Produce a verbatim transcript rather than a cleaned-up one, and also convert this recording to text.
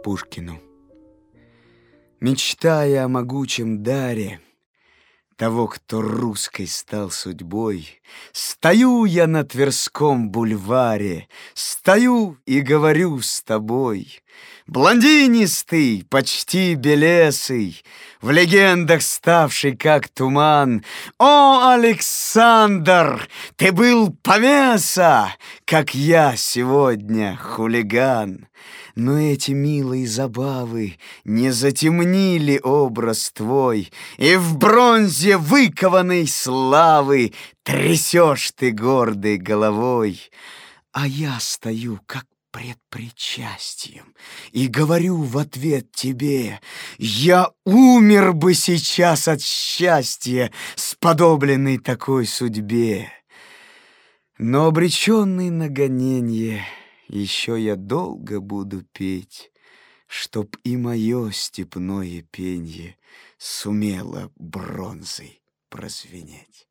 Пушкину. Мечтая о могучем даре того, кто русской стал судьбой, стою я на Тверском бульваре, стою и говорю с тобой. Блондинистый, почти белесый, в легендах ставший как туман. О, Александр, ты был повеса, как я сегодня хулиган. Но эти милые забавы не затемнили образ твой, и в бронзе выкованной славы трясешь ты гордой головой. А я стою, как пред причастием, и говорю в ответ тебе: я умер бы сейчас от счастья, сподобленный такой судьбе. Но обреченный на гоненье, еще я долго буду петь, чтоб и мое степное пенье сумело бронзой прозвенеть.